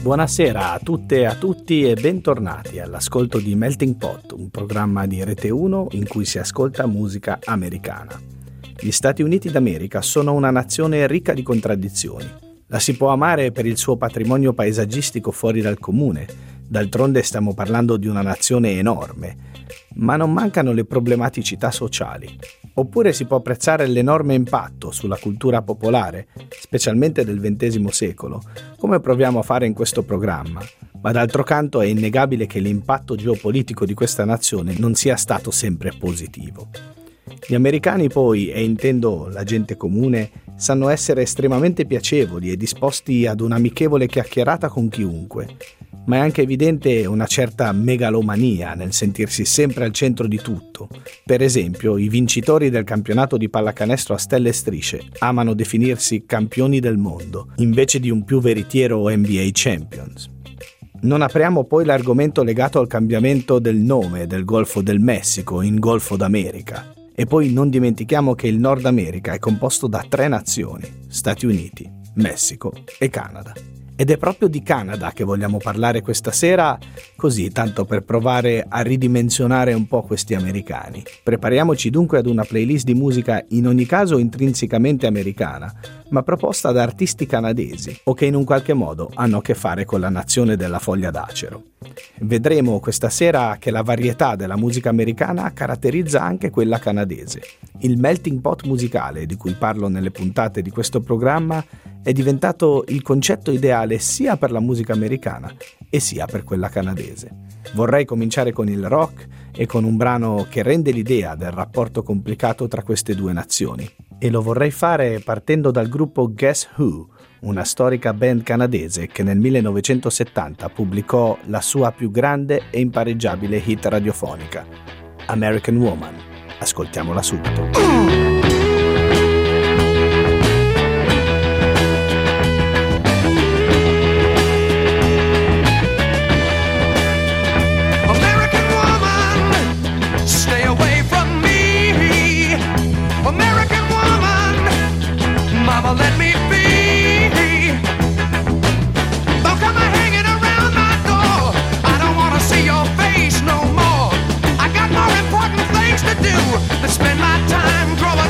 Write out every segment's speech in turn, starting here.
Buonasera a tutte e a tutti e bentornati all'ascolto di Melting Pot, un programma di Rete 1 in cui si ascolta musica americana. Gli Stati Uniti d'America sono una nazione ricca di contraddizioni. La si può amare per il suo patrimonio paesaggistico fuori dal comune, d'altronde stiamo parlando di una nazione enorme, ma non mancano le problematicità sociali. Oppure si può apprezzare l'enorme impatto sulla cultura popolare, specialmente del XX secolo, come proviamo a fare in questo programma, ma d'altro canto è innegabile che l'impatto geopolitico di questa nazione non sia stato sempre positivo. Gli americani poi, e intendo la gente comune, sanno essere estremamente piacevoli e disposti ad un'amichevole chiacchierata con chiunque, ma è anche evidente una certa megalomania nel sentirsi sempre al centro di tutto. Per esempio, i vincitori del campionato di pallacanestro a stelle e strisce amano definirsi campioni del mondo, invece di un più veritiero NBA Champions. Non apriamo poi l'argomento legato al cambiamento del nome del Golfo del Messico in Golfo d'America. E poi non dimentichiamo che il Nord America è composto da 3 nazioni, Stati Uniti, Messico e Canada. Ed è proprio di Canada che vogliamo parlare questa sera, così tanto per provare a ridimensionare un po' questi americani. Prepariamoci dunque ad una playlist di musica in ogni caso intrinsecamente americana, ma proposta da artisti canadesi o che in un qualche modo hanno a che fare con la nazione della foglia d'acero. Vedremo questa sera che la varietà della musica americana caratterizza anche quella canadese. Il melting pot musicale di cui parlo nelle puntate di questo programma è diventato il concetto ideale sia per la musica americana e sia per quella canadese. Vorrei cominciare con il rock e con un brano che rende l'idea del rapporto complicato tra queste due nazioni. E lo vorrei fare partendo dal gruppo Guess Who, una storica band canadese che nel 1970 pubblicò la sua più grande e impareggiabile hit radiofonica, American Woman. Ascoltiamola subito. Let me be. Don't come hanging around my door. I don't want to see your face no more. I got more important things to do than spend my time growing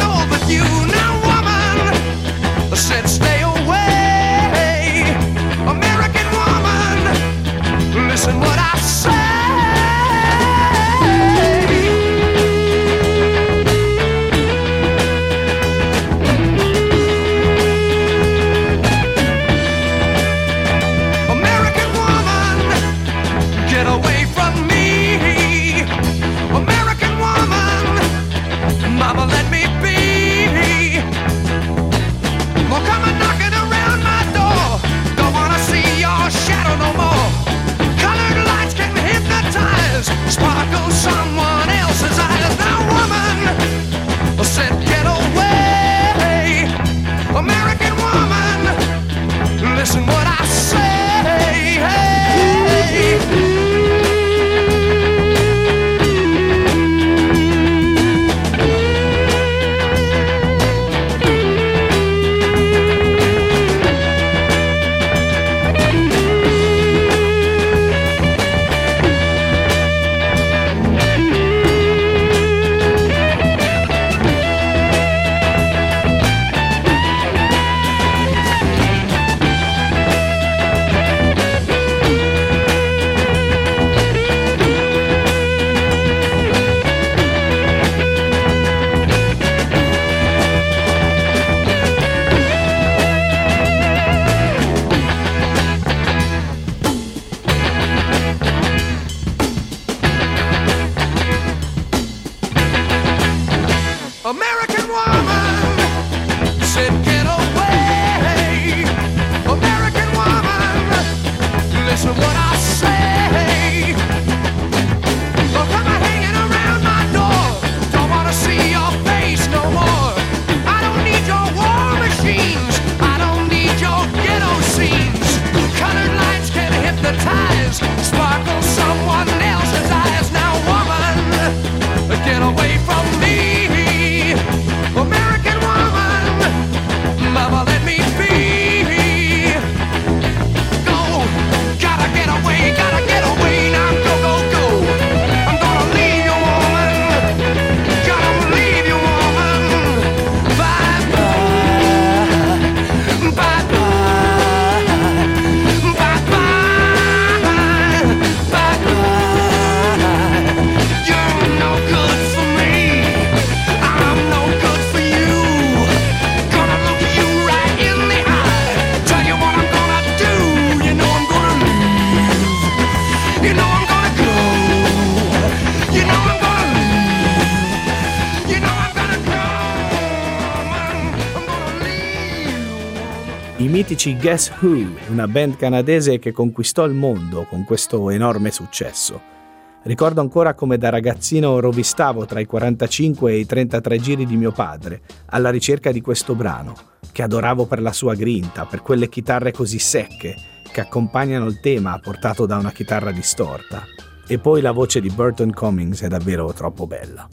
mitici Guess Who, una band canadese che conquistò il mondo con questo enorme successo. Ricordo ancora come da ragazzino rovistavo tra i 45 e i 33 giri di mio padre alla ricerca di questo brano, che adoravo per la sua grinta, per quelle chitarre così secche che accompagnano il tema portato da una chitarra distorta. E poi la voce di Burton Cummings è davvero troppo bella.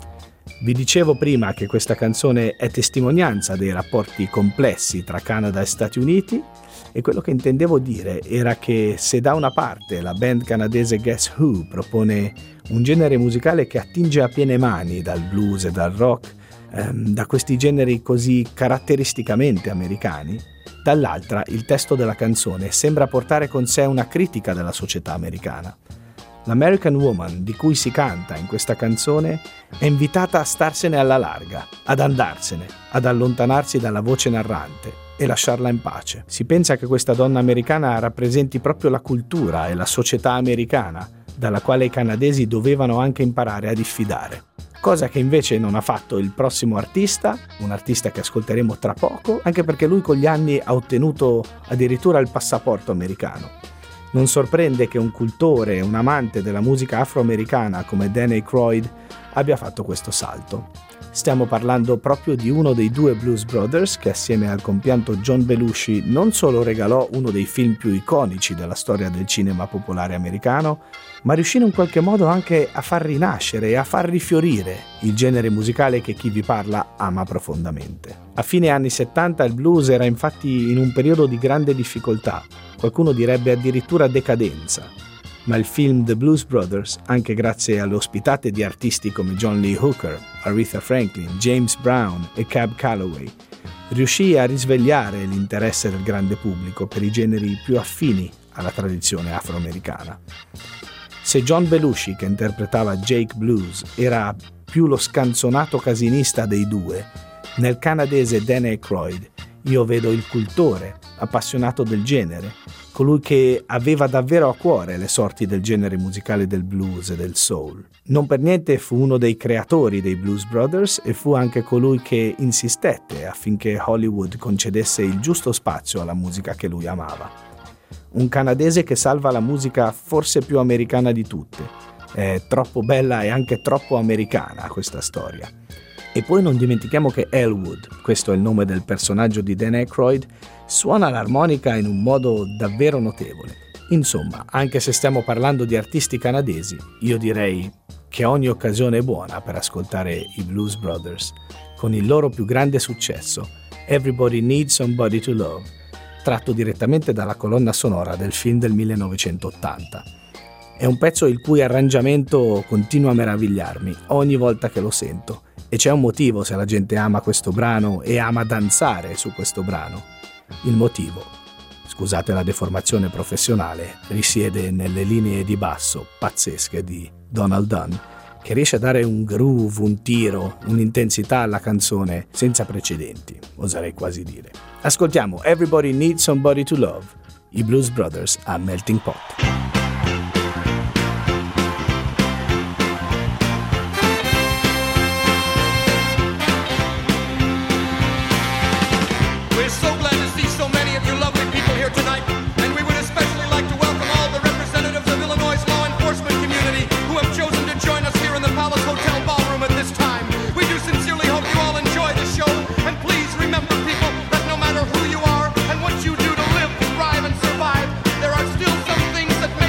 Vi dicevo prima che questa canzone è testimonianza dei rapporti complessi tra Canada e Stati Uniti, e quello che intendevo dire era che se da una parte la band canadese Guess Who propone un genere musicale che attinge a piene mani dal blues e dal rock, da questi generi così caratteristicamente americani, dall'altra il testo della canzone sembra portare con sé una critica della società americana. L'American Woman di cui si canta in questa canzone è invitata a starsene alla larga, ad andarsene, ad allontanarsi dalla voce narrante e lasciarla in pace. Si pensa che questa donna americana rappresenti proprio la cultura e la società americana, dalla quale i canadesi dovevano anche imparare a diffidare. Cosa che invece non ha fatto il prossimo artista, un artista che ascolteremo tra poco, anche perché lui con gli anni ha ottenuto addirittura il passaporto americano. Non sorprende che un cultore e un amante della musica afroamericana come Dan Aykroyd abbia fatto questo salto. Stiamo parlando proprio di uno dei due Blues Brothers che assieme al compianto John Belushi non solo regalò uno dei film più iconici della storia del cinema popolare americano, ma riuscì in qualche modo anche a far rinascere e a far rifiorire il genere musicale che chi vi parla ama profondamente. A fine anni 70 il blues era infatti in un periodo di grande difficoltà, qualcuno direbbe addirittura decadenza, ma il film The Blues Brothers, anche grazie alle ospitate di artisti come John Lee Hooker, Aretha Franklin, James Brown e Cab Calloway, riuscì a risvegliare l'interesse del grande pubblico per i generi più affini alla tradizione afroamericana. Se John Belushi, che interpretava Jake Blues, era più lo scanzonato casinista dei due, nel canadese Dan Aykroyd io vedo il cultore, appassionato del genere, colui che aveva davvero a cuore le sorti del genere musicale del blues e del soul. Non per niente fu uno dei creatori dei Blues Brothers e fu anche colui che insistette affinché Hollywood concedesse il giusto spazio alla musica che lui amava. Un canadese che salva la musica forse più americana di tutte. È troppo bella e anche troppo americana questa storia. E poi non dimentichiamo che Elwood, questo è il nome del personaggio di Dan Aykroyd, suona l'armonica in un modo davvero notevole. Insomma, anche se stiamo parlando di artisti canadesi, io direi che ogni occasione è buona per ascoltare i Blues Brothers con il loro più grande successo, Everybody Needs Somebody to Love, tratto direttamente dalla colonna sonora del film del 1980. È un pezzo il cui arrangiamento continua a meravigliarmi ogni volta che lo sento, e c'è un motivo se la gente ama questo brano e ama danzare su questo brano. Il motivo, scusate la deformazione professionale, risiede nelle linee di basso pazzesche di Donald Dunn, che riesce a dare un groove, un tiro, un'intensità alla canzone senza precedenti, oserei quasi dire. Ascoltiamo Everybody Needs Somebody to Love, i Blues Brothers a Melting Pot. Who you are and what you do to live, thrive, and survive, there are still some things that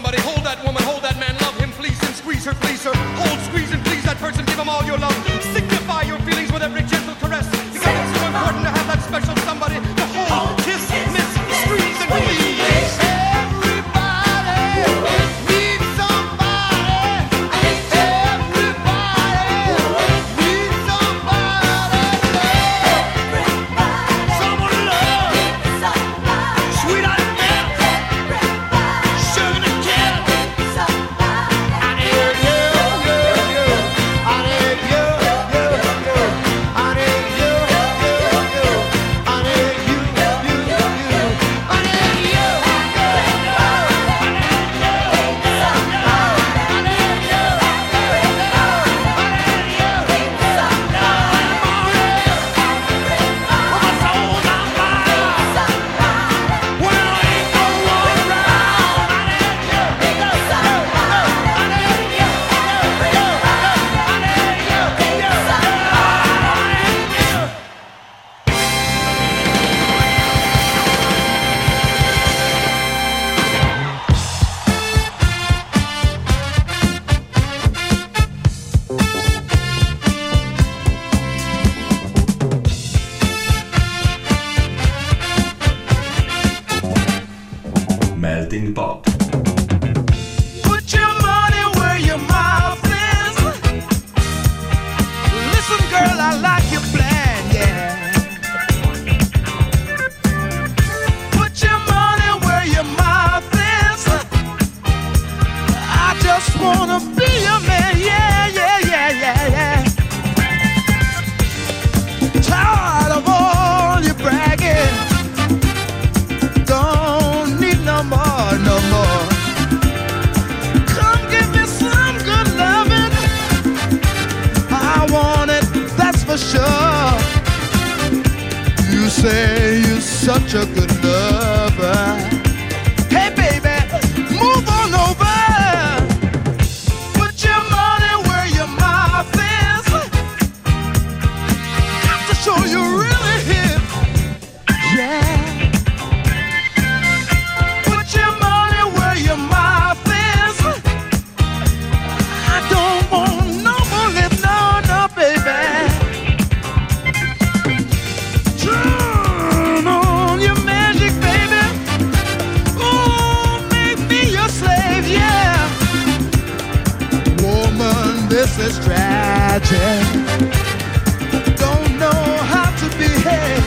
somebody. Hold that woman, hold that man, love him, please him, squeeze her, please her. Hold, squeeze, and please that person, give him all your love. Signify your feelings with every gentle caress, because it's so important to have that special somebody to hold, kiss, miss, squeeze, and please. Melting Pot. Put your money where your mouth is. Listen, girl, I like your plan, yeah. Put your money where your mouth is. I just wanna be your man, yeah, yeah, yeah, yeah, yeah. Tired of all your bragging. Don't need no more, no more. Come give me some good loving. I want it, that's for sure. You say you're such a good lover. Hey baby, move on over. Put your money where your mouth is. Got to show you really hip, yeah. This is tragic. Don't know how to behave.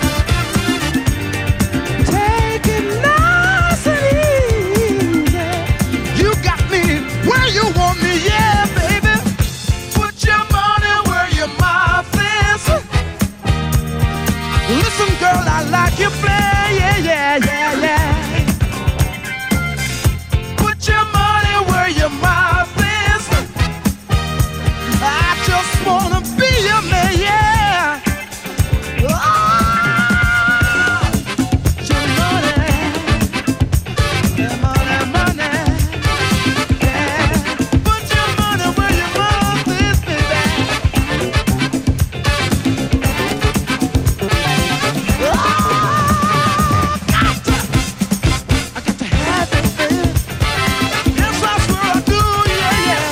Take it nice and easy. You got me where you want me, yeah, baby. Put your money where your mouth is. Listen, girl, I like your play, yeah, yeah, yeah, yeah. Put your money where your mouth is. I just wanna be your man, yeah. Oh, your money, money, yeah. Put your money where your mouth is, baby. Oh, I got to have it, baby. Yes, I swear I do, yeah, yeah.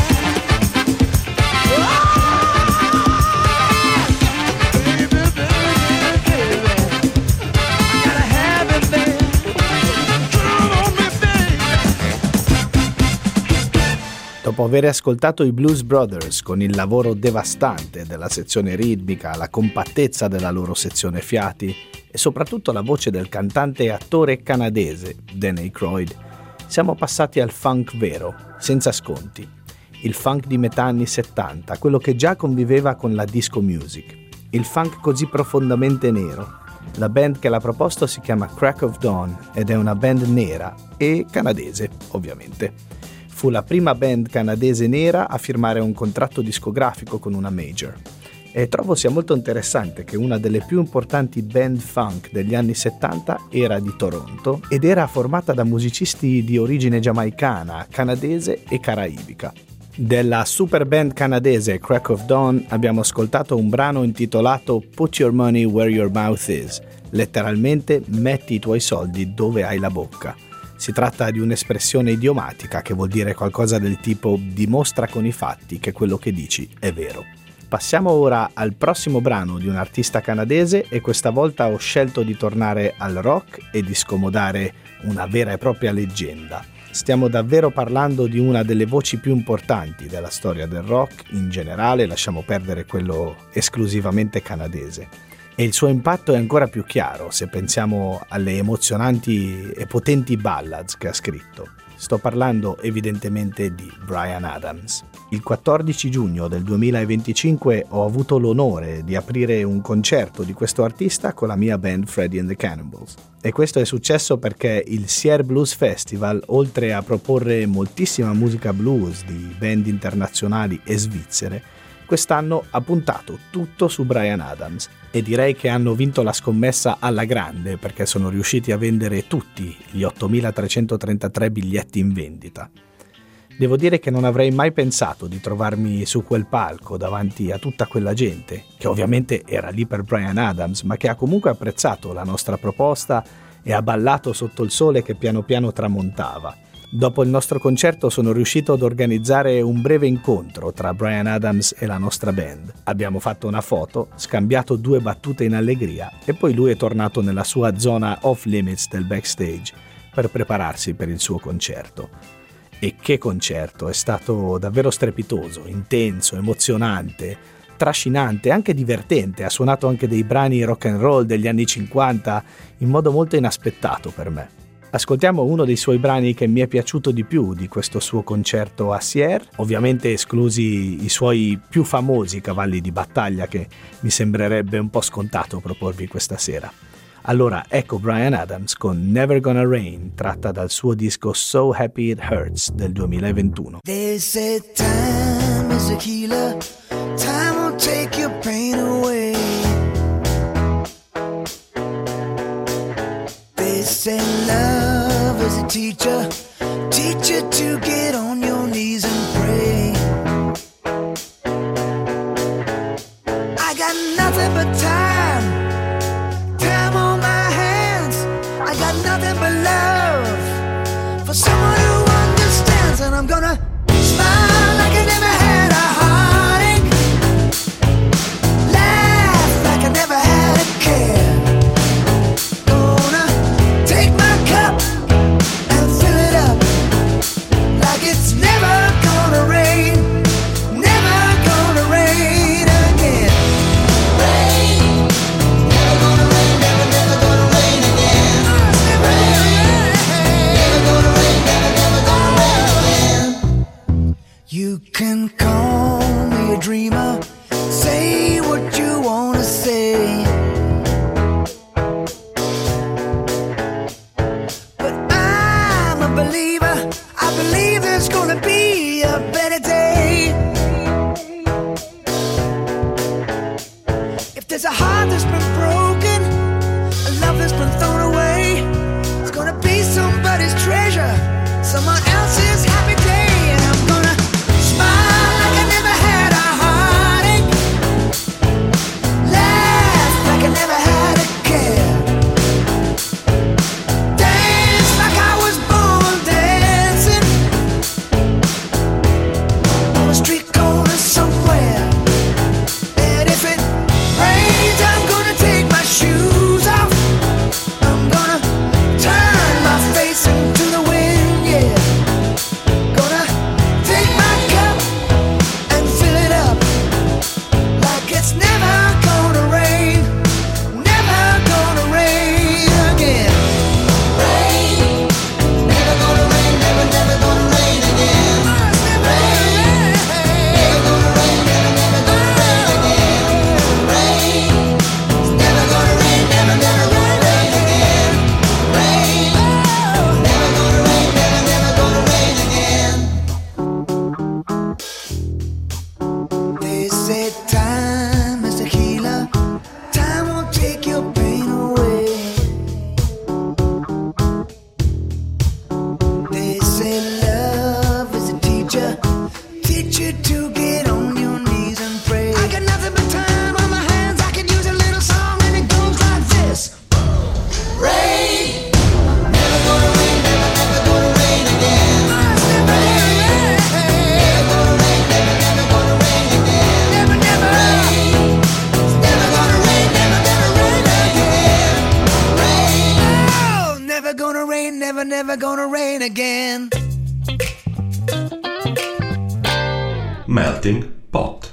Dopo aver ascoltato i Blues Brothers con il lavoro devastante della sezione ritmica, la compattezza della loro sezione fiati e soprattutto la voce del cantante e attore canadese Dan Aykroyd, siamo passati al funk vero, senza sconti. Il funk di metà anni 70, quello che già conviveva con la disco music. Il funk così profondamente nero. La band che l'ha proposto si chiama Crack of Dawn ed è una band nera e canadese, ovviamente. Fu la prima band canadese nera a firmare un contratto discografico con una major. E trovo sia molto interessante che una delle più importanti band funk degli anni 70 era di Toronto ed era formata da musicisti di origine giamaicana, canadese e caraibica. Della super band canadese Crack of Dawn abbiamo ascoltato un brano intitolato Put Your Money Where Your Mouth Is, letteralmente metti i tuoi soldi dove hai la bocca. Si tratta di un'espressione idiomatica che vuol dire qualcosa del tipo dimostra con i fatti che quello che dici è vero. Passiamo ora al prossimo brano di un artista canadese e questa volta ho scelto di tornare al rock e di scomodare una vera e propria leggenda. Stiamo davvero parlando di una delle voci più importanti della storia del rock in generale, lasciamo perdere quello esclusivamente canadese. E il suo impatto è ancora più chiaro se pensiamo alle emozionanti e potenti ballads che ha scritto. Sto parlando evidentemente di Bryan Adams. Il 14 giugno del 2025 ho avuto l'onore di aprire un concerto di questo artista con la mia band Freddie and the Cannibals. E questo è successo perché il Sierre Blues Festival, oltre a proporre moltissima musica blues di band internazionali e svizzere, quest'anno ha puntato tutto su Bryan Adams e direi che hanno vinto la scommessa alla grande perché sono riusciti a vendere tutti gli 8.333 biglietti in vendita. Devo dire che non avrei mai pensato di trovarmi su quel palco davanti a tutta quella gente, che ovviamente era lì per Bryan Adams, ma che ha comunque apprezzato la nostra proposta e ha ballato sotto il sole che piano piano tramontava. Dopo il nostro concerto sono riuscito ad organizzare un breve incontro tra Bryan Adams e la nostra band. Abbiamo fatto una foto, scambiato 2 battute in allegria e poi lui è tornato nella sua zona off limits del backstage per prepararsi per il suo concerto. E che concerto! È stato davvero strepitoso, intenso, emozionante, trascinante, anche divertente. Ha suonato anche dei brani rock and roll degli anni 50 in modo molto inaspettato per me. Ascoltiamo uno dei suoi brani che mi è piaciuto di più di questo suo concerto a Sierre, ovviamente esclusi i suoi più famosi cavalli di battaglia che mi sembrerebbe un po' scontato proporvi questa sera. Allora ecco Bryan Adams con Never Gonna Rain, tratta dal suo disco So Happy It Hurts del 2021. They say time is a healer, time will take your pain away. They say love is a teacher, teach you to get on your knees and pray. I got nothing but time, time on my hands. I got nothing but love for someone who understands, and I'm gonna smile like I never had a heartache, laugh like I never had a care. It's never gonna rain, never gonna rain again. Rain, never gonna rain, never gonna rain again. Rain, never gonna rain, never gonna rain again. You can call me a dreamer, say what you wanna say, but I'm a believer. I believe there's gonna be a better day. If there's a heart that's been broken, a love that's been thrown away, it's gonna be somebody's treasure, someone else's happy day. And I'm gonna smile like I never had a heartache, Melting Pot.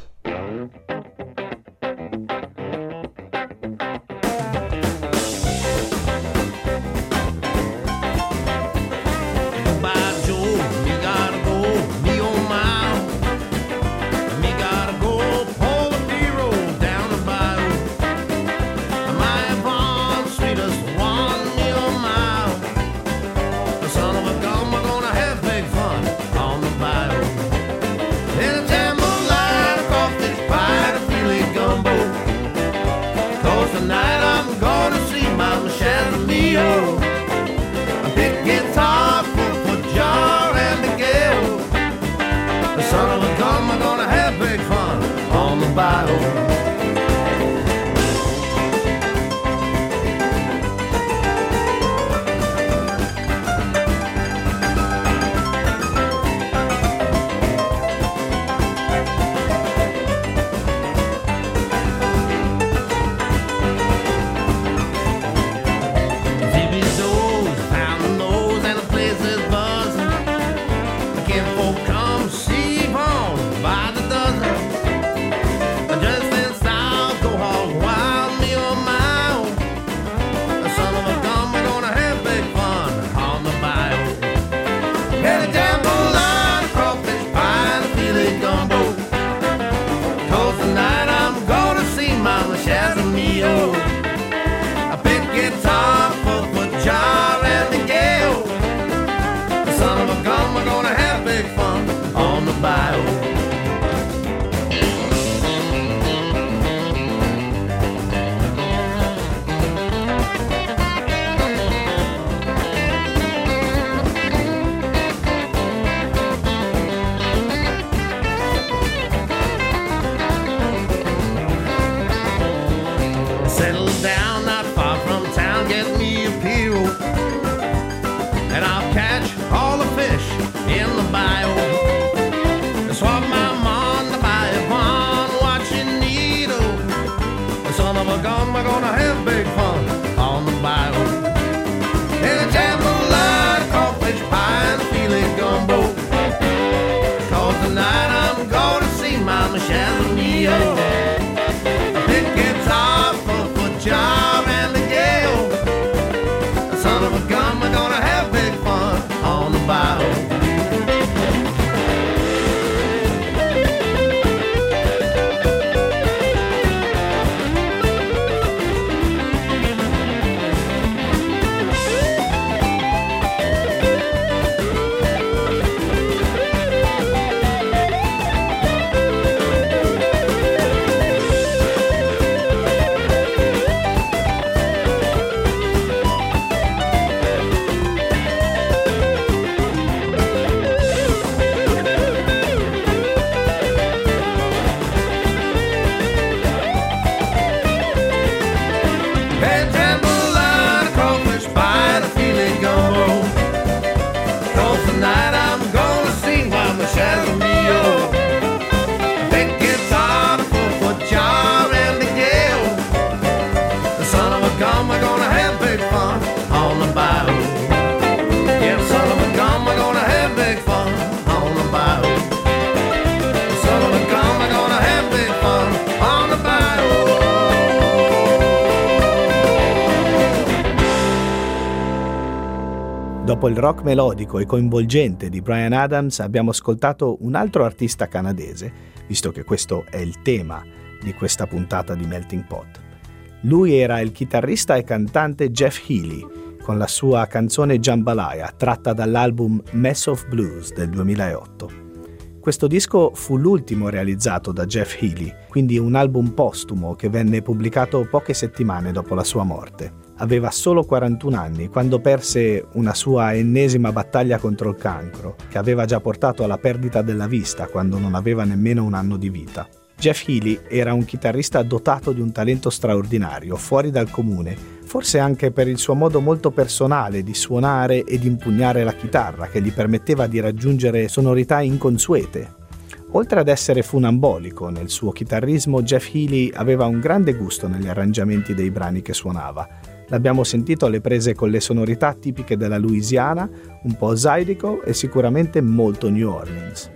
Dopo il rock melodico e coinvolgente di Bryan Adams abbiamo ascoltato un altro artista canadese, visto che questo è il tema di questa puntata di Melting Pot. Lui era il chitarrista e cantante Jeff Healey, con la sua canzone Jambalaya, tratta dall'album Mess of Blues del 2008. Questo disco fu l'ultimo realizzato da Jeff Healey, quindi un album postumo che venne pubblicato poche settimane dopo la sua morte. Aveva solo 41 anni quando perse una sua ennesima battaglia contro il cancro, che aveva già portato alla perdita della vista quando non aveva nemmeno un anno di vita. Jeff Healey era un chitarrista dotato di un talento straordinario, fuori dal comune, forse anche per il suo modo molto personale di suonare e di impugnare la chitarra, che gli permetteva di raggiungere sonorità inconsuete. Oltre ad essere funambolico nel suo chitarrismo, Jeff Healey aveva un grande gusto negli arrangiamenti dei brani che suonava. L'abbiamo sentito alle prese con le sonorità tipiche della Louisiana, un po' Zydeco e sicuramente molto New Orleans.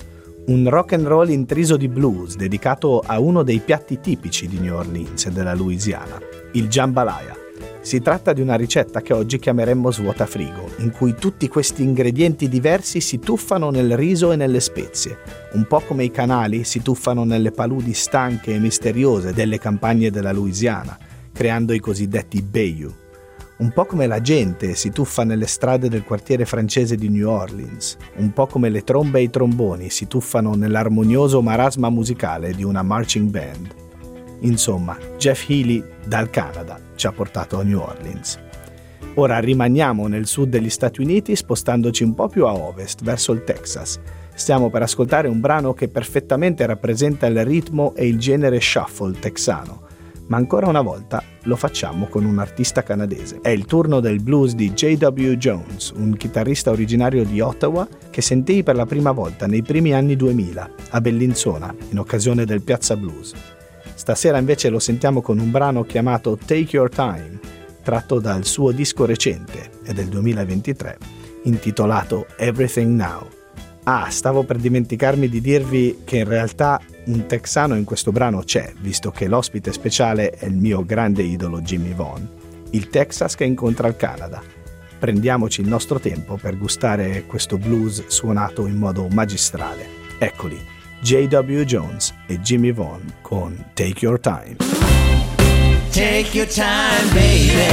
un rock and roll intriso di blues dedicato a uno dei piatti tipici di New Orleans e della Louisiana, il jambalaya. Si tratta di una ricetta che oggi chiameremmo svuotafrigo, in cui tutti questi ingredienti diversi si tuffano nel riso e nelle spezie, un po' come i canali si tuffano nelle paludi stanche e misteriose delle campagne della Louisiana, creando i cosiddetti bayou. Un po' come la gente si tuffa nelle strade del quartiere francese di New Orleans, un po' come le trombe e i tromboni si tuffano nell'armonioso marasma musicale di una marching band. Insomma, Jeff Healey dal Canada ci ha portato a New Orleans. Ora rimaniamo nel sud degli Stati Uniti spostandoci un po' più a ovest, verso il Texas. Stiamo per ascoltare un brano che perfettamente rappresenta il ritmo e il genere shuffle texano, ma ancora una volta lo facciamo con un artista canadese. È il turno del blues di J.W. Jones, un chitarrista originario di Ottawa che sentii per la prima volta nei primi anni 2000 a Bellinzona in occasione del Piazza Blues. Stasera invece lo sentiamo con un brano chiamato Take Your Time, tratto dal suo disco recente, è del 2023, intitolato Everything Now. Stavo per dimenticarmi di dirvi che in realtà un texano in questo brano c'è, visto che l'ospite speciale è il mio grande idolo Jimmy Vaughn, il Texas che incontra il Canada. Prendiamoci il nostro tempo per gustare questo blues suonato in modo magistrale. Eccoli, J.W. Jones e Jimmy Vaughn con Take Your Time. Take your time, baby.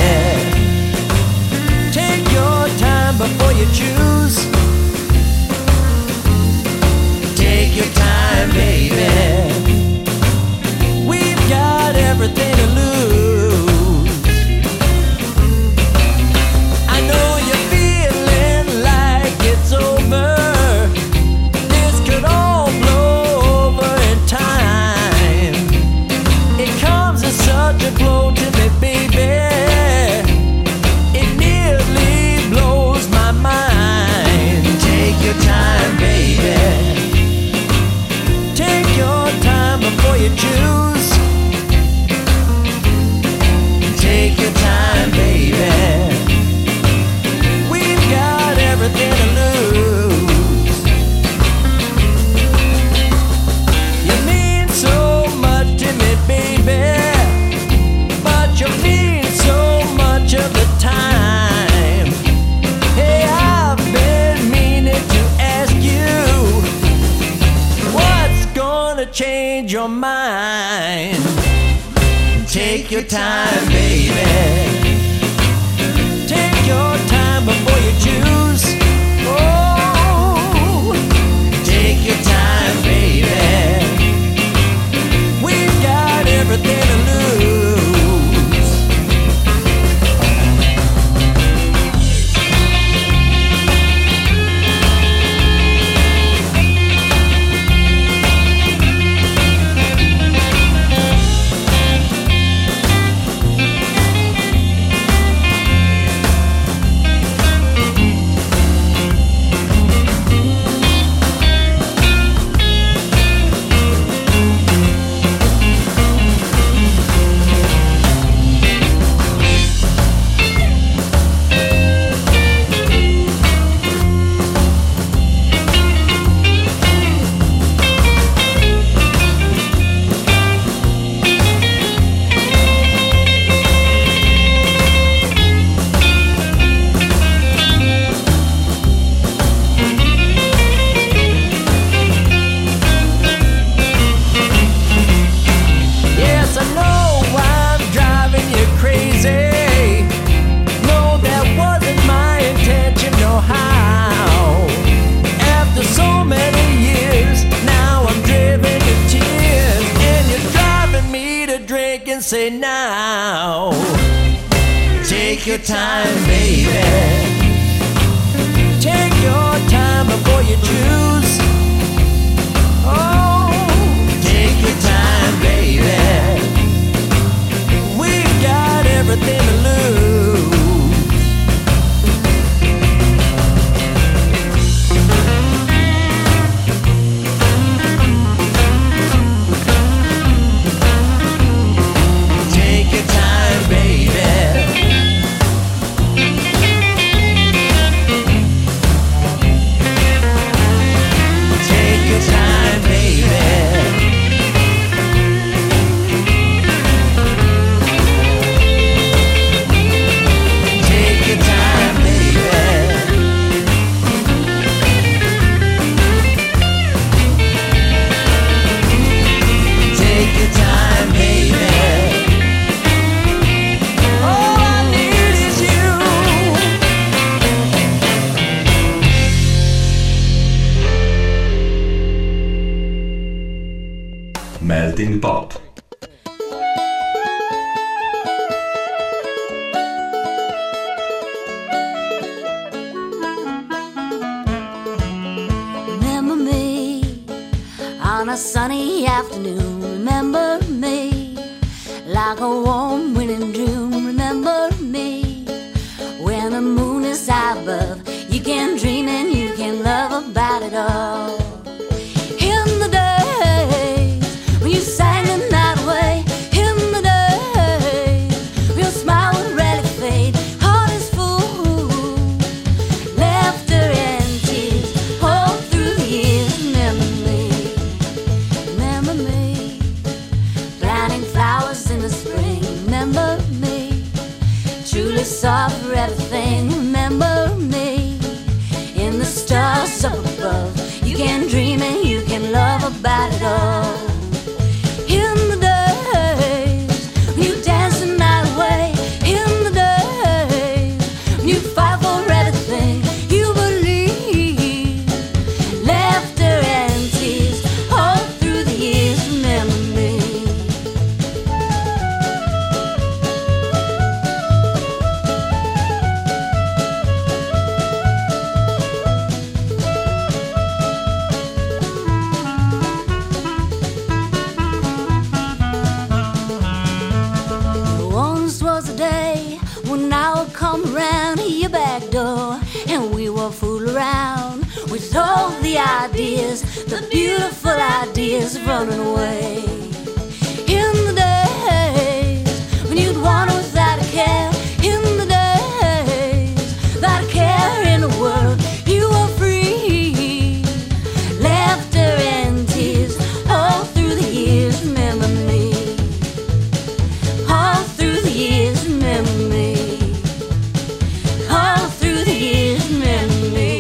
Take your time before you choose. Take your time, baby. We've got everything to lose. I know you're feeling like it's over. This could all blow over in time. It comes as such a blow to me, baby. It nearly blows my mind. Take your time, baby. Take your time before you choose. Take your time, baby. We've got everything to lose. You mean so much to me, baby, but you mean so much of the time. Hey, I've been meaning to ask you, what's gonna change your mind? Take your time, baby. Take your time before you choose. Oh, take your time, baby. We've got everything to lose. Say now, take your time, baby. Take your time before you choose. Oh, take your time, baby. We've got everything to lose. Take Melting Pot. Remember me on a sunny afternoon. Remember me like a warm wind in June. Remember me when the moon is high above. You can dream and you can love about it all. In the days when you sang the night away, in the days when your smile would rarely fade, heart is full, laughter and tears all through the years. Remember me, planting flowers in the spring. Remember me, truly sorry for everything. Remember me, in the stars up above. You can dream and you can love about it all. In the days when you dance the night away, in the days when you fight for everything you believe, laughter and tears all through the years. Remember me. Once was a day when I would come around your back door and we would fool around with all the ideas, the beautiful ideas running away. In the days when you'd wander without a care, in the days without a care in the world, you were free. Laughter and tears all through the years. Remember me. All through the years, remember me. All through the years, remember me.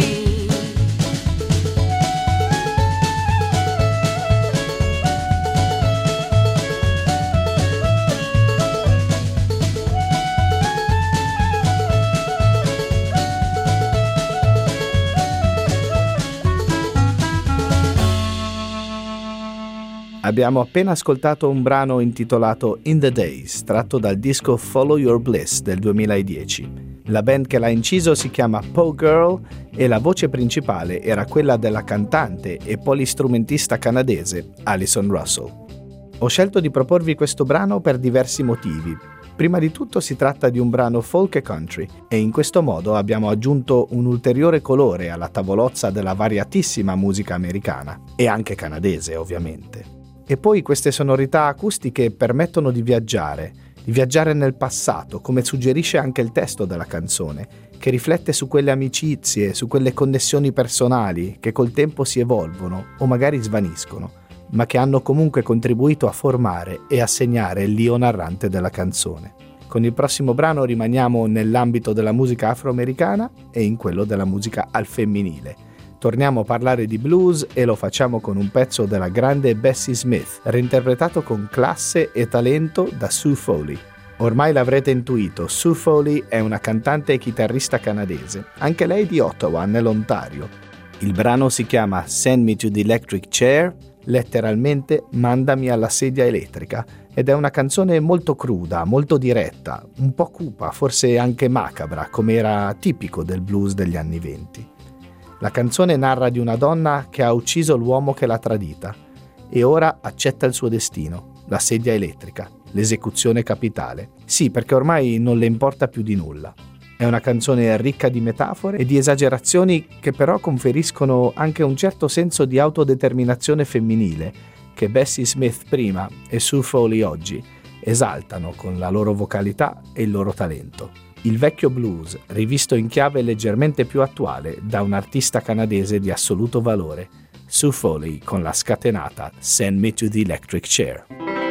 Abbiamo appena ascoltato un brano intitolato In the Days, tratto dal disco Follow Your Bliss del 2010. La band che l'ha inciso si chiama Poe Girl e la voce principale era quella della cantante e polistrumentista canadese Alison Russell. Ho scelto di proporvi questo brano per diversi motivi. Prima di tutto si tratta di un brano folk e country e in questo modo abbiamo aggiunto un ulteriore colore alla tavolozza della variatissima musica americana e anche canadese, ovviamente. E poi queste sonorità acustiche permettono di viaggiare nel passato, come suggerisce anche il testo della canzone, che riflette su quelle amicizie, su quelle connessioni personali che col tempo si evolvono o magari svaniscono, ma che hanno comunque contribuito a formare e a segnare l'io narrante della canzone. Con il prossimo brano rimaniamo nell'ambito della musica afroamericana e in quello della musica al femminile. Torniamo a parlare di blues e lo facciamo con un pezzo della grande Bessie Smith, reinterpretato con classe e talento da Sue Foley. Ormai l'avrete intuito, Sue Foley è una cantante e chitarrista canadese, anche lei di Ottawa, nell'Ontario. Il brano si chiama Send Me to the Electric Chair, letteralmente Mandami alla sedia elettrica, ed è una canzone molto cruda, molto diretta, un po' cupa, forse anche macabra, come era tipico del blues degli anni '20. La canzone narra di una donna che ha ucciso l'uomo che l'ha tradita e ora accetta il suo destino, la sedia elettrica, l'esecuzione capitale. Sì, perché ormai non le importa più di nulla. È una canzone ricca di metafore e di esagerazioni che però conferiscono anche un certo senso di autodeterminazione femminile che Bessie Smith prima e Sue Foley oggi esaltano con la loro vocalità e il loro talento. Il vecchio blues, rivisto in chiave leggermente più attuale da un artista canadese di assoluto valore, Sue Foley con la scatenata Send Me to the Electric Chair.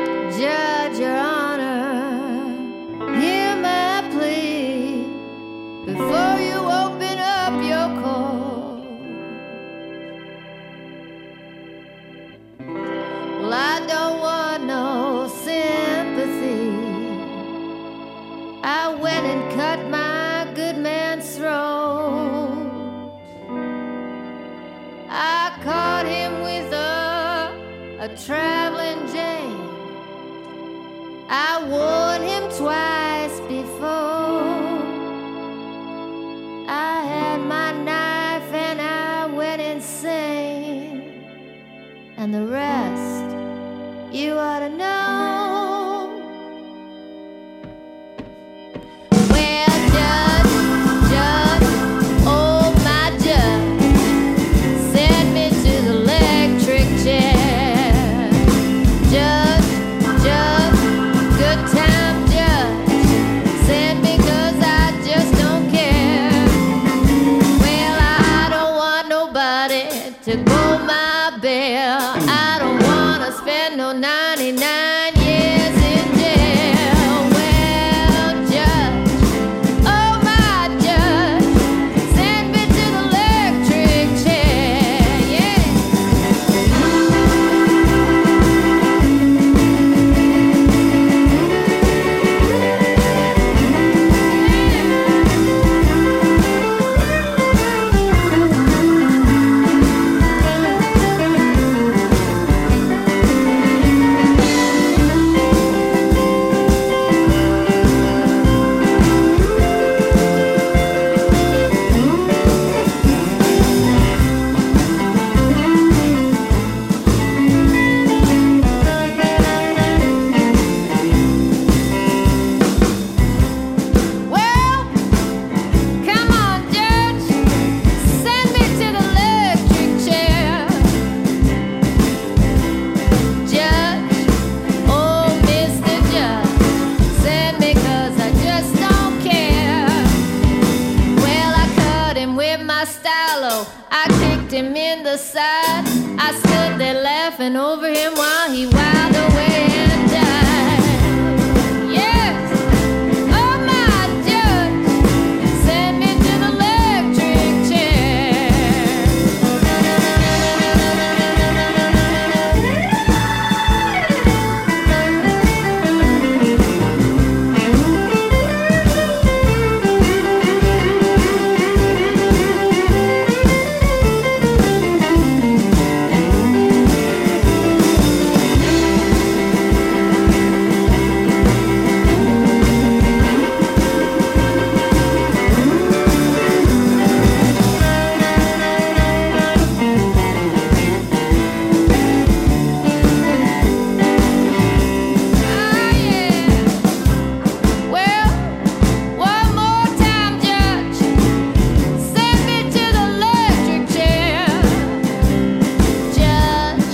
Judge, Your Honor, hear my plea before you open up your court. Well, I don't want no sympathy. I went and cut my good man's throat. I caught him with a a traveling Jane. I warned him twice before. I had my knife and I went insane. And the rest, you ought to know. Well, Judge, oh my Judge, send me to the electric chair. Judge, good time Judge, send me 'cause I just don't care. Well, I don't want nobody to go my bail. I don't wanna spend no 99 years in jail. Well, Judge, oh my Judge, send me to the electric chair, yeah. Well, come on, Judge, send me to the electric chair. Judge, oh Mr. Judge, send me 'cause I just don't care. Well, I cut him with my stylo, I kicked him in the side. I stood there laughing over him while he wowed away and died. Yes, oh my Judge, send me to the electric chair. Well, one more time, Judge, send me to the electric chair. Judge,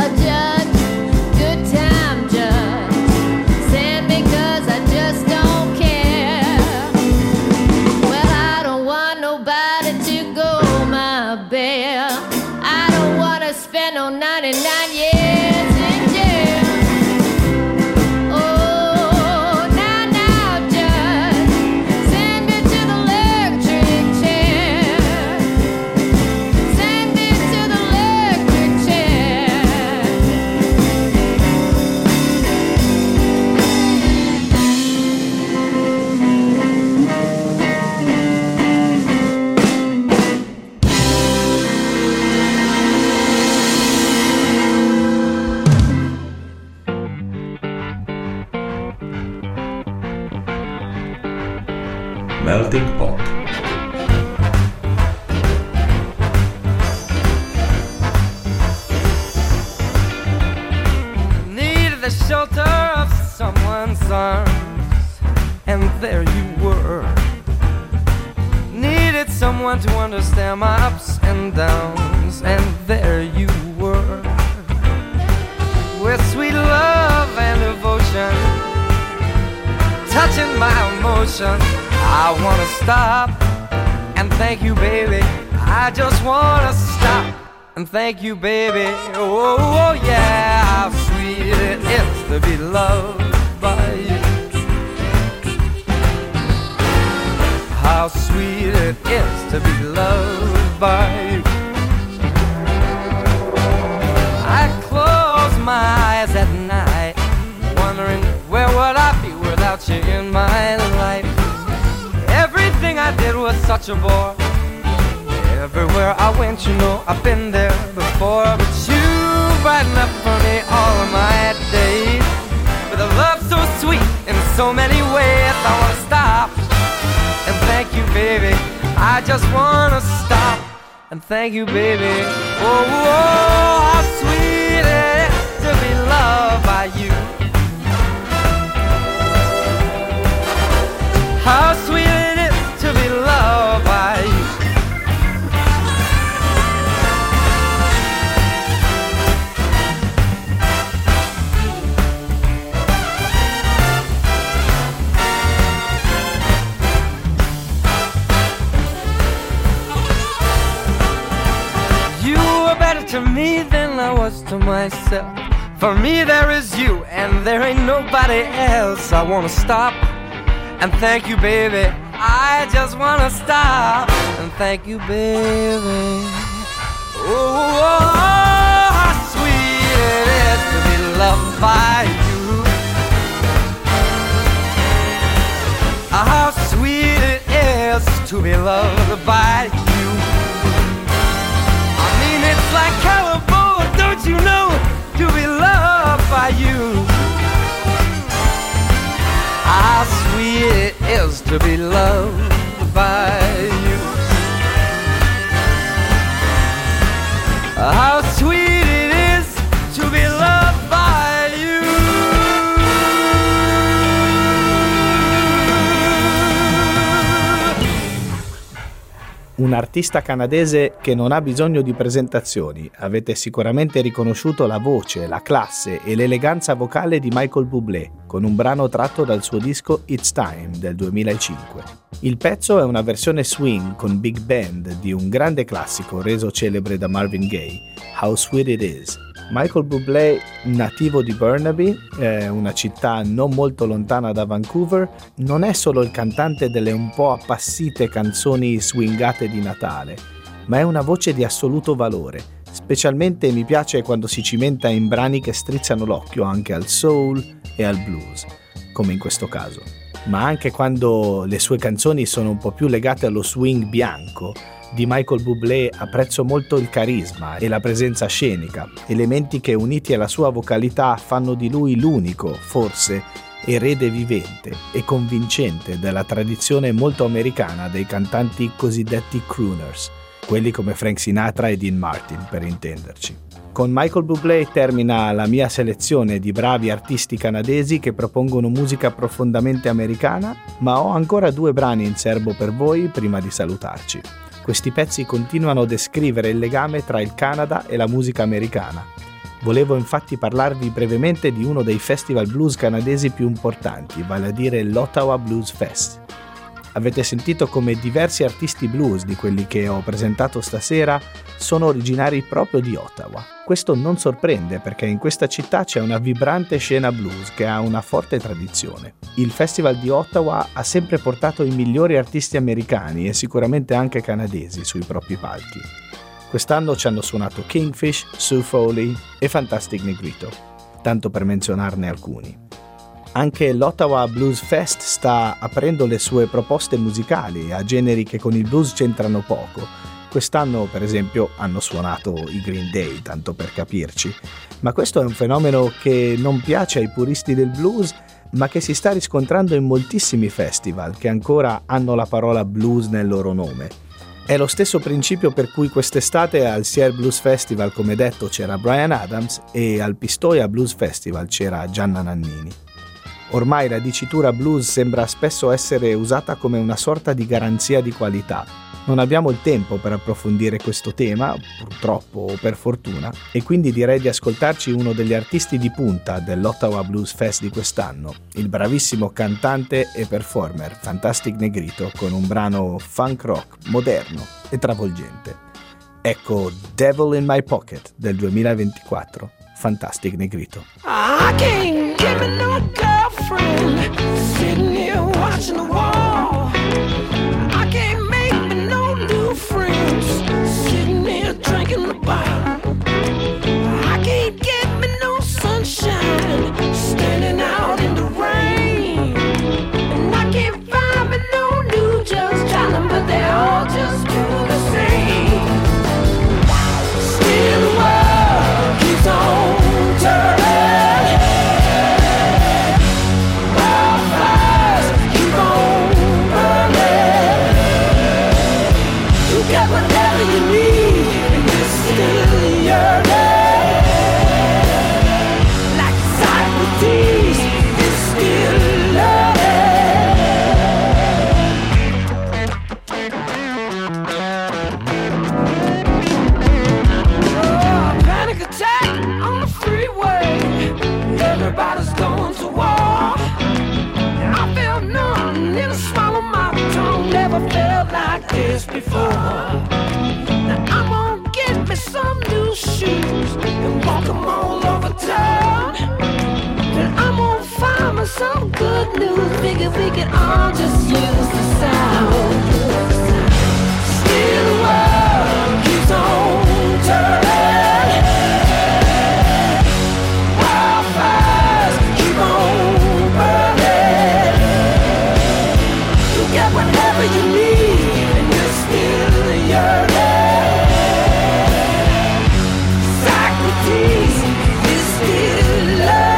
good time, Judge, send me 'cause I just don't care. Well, I don't want nobody to go my bail. I don't wanna spend no 99 years in jail. Oh, now, Judge, send me to the electric chair. Send me to the electric chair. Melting Pot. Needed the shelter of someone's arms, and there you were. Needed someone to understand my ups and downs, and there you were. With sweet love and devotion, touching my emotions, I wanna stop and thank you, baby. I just wanna stop and thank you, baby. Oh yeah, how sweet it is to be loved by you. How sweet it is to be loved by you. I close my eyes at night, wondering where would I be without you in my life. Everything I did was such a bore. Everywhere I went, you know, I've been there before. But you brighten up for me so many ways I wanna stop and thank you, baby. I just wanna stop and thank you, baby. Oh, oh, how sweet it is to be loved by you. How sweet it is to be loved by you. To me than I was to myself. For me there is you and there ain't nobody else. I wanna stop and thank you, baby. I just wanna stop and thank you, baby. Oh, how sweet it is to be loved by you. How sweet it is to be loved by you. It's like cowboy, don't you know, to be loved by you. How sweet it is to be loved by you. How sweet it is to be loved by you. Un artista canadese che non ha bisogno di presentazioni. Avete sicuramente riconosciuto la voce, la classe e l'eleganza vocale di Michael Bublé con un brano tratto dal suo disco It's Time del 2005. Il pezzo è una versione swing con big band di un grande classico reso celebre da Marvin Gaye, How Sweet It Is. Michael Bublé, nativo di Burnaby, una città non molto lontana da Vancouver, non è solo il cantante delle un po' appassite canzoni swingate di Natale, ma è una voce di assoluto valore. Specialmente mi piace quando si cimenta in brani che strizzano l'occhio anche al soul e al blues, come in questo caso. Ma anche quando le sue canzoni sono un po' più legate allo swing bianco, di Michael Bublé apprezzo molto il carisma e la presenza scenica, elementi che uniti alla sua vocalità fanno di lui l'unico, forse, erede vivente e convincente della tradizione molto americana dei cantanti cosiddetti crooners, quelli come Frank Sinatra e Dean Martin, per intenderci. Con Michael Bublé termina la mia selezione di bravi artisti canadesi che propongono musica profondamente americana, ma ho ancora 2 brani in serbo per voi prima di salutarci. Questi pezzi continuano a descrivere il legame tra il Canada e la musica americana. Volevo infatti parlarvi brevemente di uno dei festival blues canadesi più importanti, vale a dire l'Ottawa Blues Fest. Avete sentito come diversi artisti blues di quelli che ho presentato stasera sono originari proprio di Ottawa. Questo non sorprende perché in questa città c'è una vibrante scena blues che ha una forte tradizione. Il festival di Ottawa ha sempre portato i migliori artisti americani e sicuramente anche canadesi sui propri palchi. Quest'anno ci hanno suonato Kingfish, Sue Foley e Fantastic Negrito, tanto per menzionarne alcuni. Anche l'Ottawa Blues Fest sta aprendo le sue proposte musicali a generi che con il blues c'entrano poco. Quest'anno, per esempio, hanno suonato i Green Day, tanto per capirci. Ma questo è un fenomeno che non piace ai puristi del blues, ma che si sta riscontrando in moltissimi festival che ancora hanno la parola blues nel loro nome. È lo stesso principio per cui quest'estate al Sierra Blues Festival, come detto, c'era Bryan Adams e al Pistoia Blues Festival c'era Gianna Nannini. Ormai la dicitura blues sembra spesso essere usata come una sorta di garanzia di qualità. Non abbiamo il tempo per approfondire questo tema, purtroppo o per fortuna, e quindi direi di ascoltarci uno degli artisti di punta dell'Ottawa Blues Fest di quest'anno, il bravissimo cantante e performer Fantastic Negrito con un brano funk rock moderno e travolgente. Ecco Devil in My Pocket del 2024, Fantastic Negrito. I can't get me no girlfriend sitting here watching the wall. I can't make me no new friends sitting here drinking the bar. I can't get me no sunshine standing out in the rain. And I can't find me no new just darling, but they all just do the same. Still the world keeps on turning. Wildfire blues, figured we could all just use the sound. Still the world keeps on turning, wildfires keep on burning. You get whatever you need, and you're still yearning. Socrates is still learning.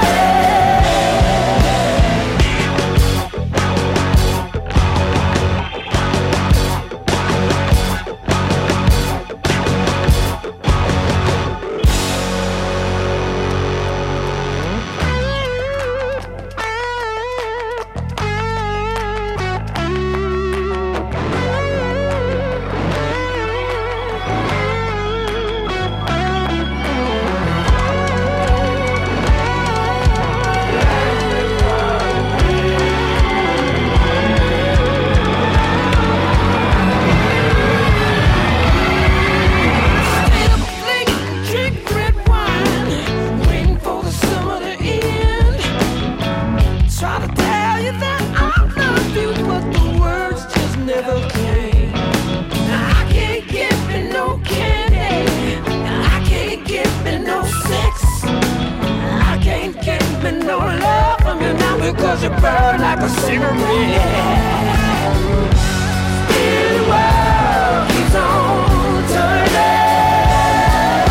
Cause you burn like a cigarette. Still the world keeps on turning.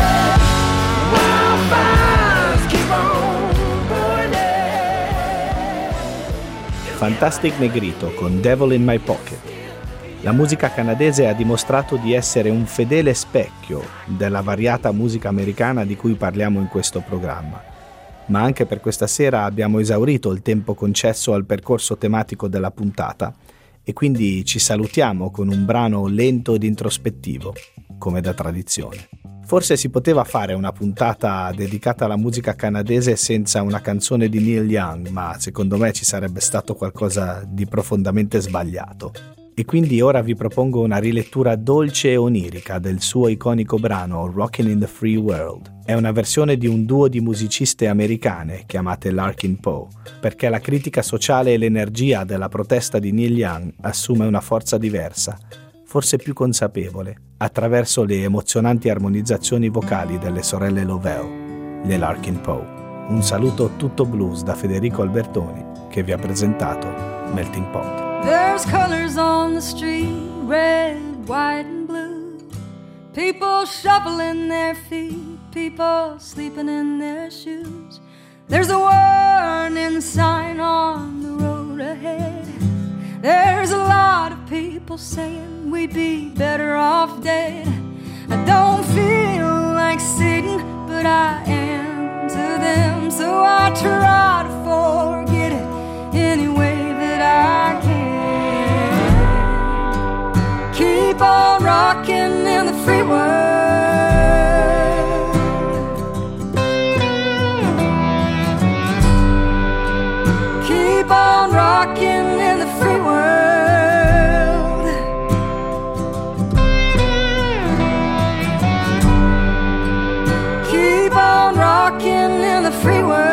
Wildfires keep on burning. Fantastic Negrito con Devil in My Pocket. La musica canadese ha dimostrato di essere un fedele specchio della variata musica americana di cui parliamo in questo programma. Ma anche per questa sera abbiamo esaurito il tempo concesso al percorso tematico della puntata e quindi ci salutiamo con un brano lento ed introspettivo, come da tradizione. Forse si poteva fare una puntata dedicata alla musica canadese senza una canzone di Neil Young, ma secondo me ci sarebbe stato qualcosa di profondamente sbagliato. E quindi ora vi propongo una rilettura dolce e onirica del suo iconico brano Rockin' in the Free World. È una versione di un duo di musiciste americane chiamate Larkin Poe, perché la critica sociale e l'energia della protesta di Neil Young assume una forza diversa, forse più consapevole, attraverso le emozionanti armonizzazioni vocali delle sorelle Lovell, le Larkin Poe. Un saluto tutto blues da Federico Albertoni, che vi ha presentato Melting Pot. There's colors on the street, red, white and blue. People shuffling their feet, people sleeping in their shoes. There's a warning sign on the road ahead. There's a lot of people saying we'd be better off dead. I don't feel like sitting, but I am to them, so I try to forget it any way that I can. Keep on rocking in the free world. Keep on rocking in the free world. Keep on rocking in the free world.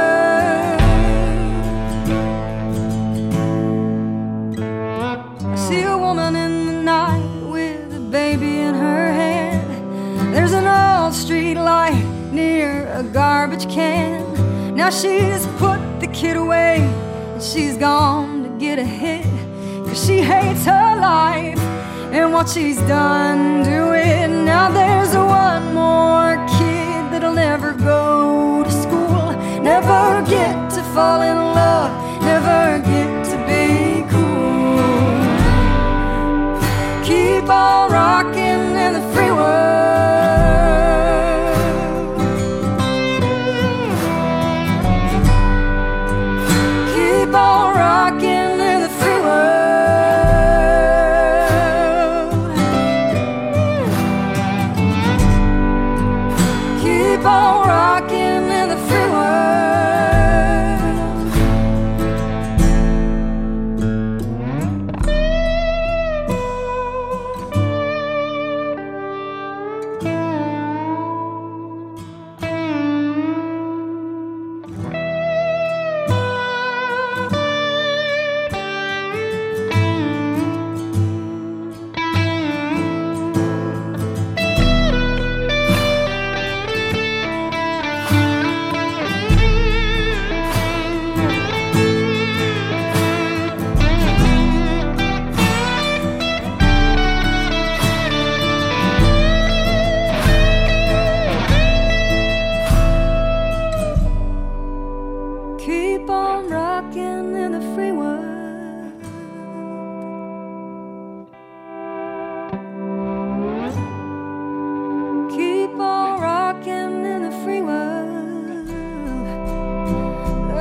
I see a woman in the night, baby in her hand. There's an old street light near a garbage can. Now she's put the kid away and she's gone to get a hit, 'cause she hates her life and what she's done to it. Now there's one more kid that'll never go to school, never get to fall in love, never get to be cool. Keep on rocking in the free world. Keep on rocking in the free world. Keep on rocking in the free world. Keep on rocking in the free world. Oh,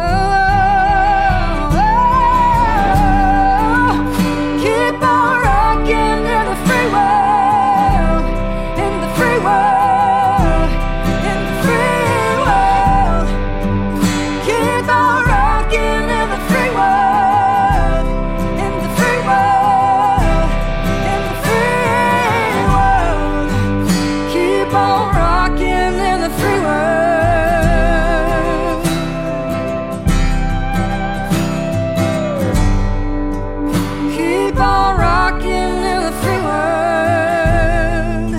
keep on rocking in the free world. In the free world. In the free world. Keep on rocking in the free world. In the free world. In the free world. Keep on rocking in the free world. Keep on rocking in the free world.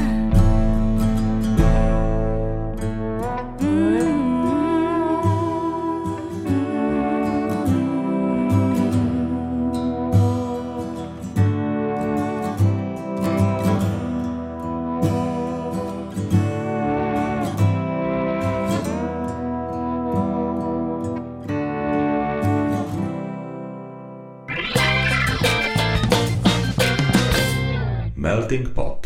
Melting Pot.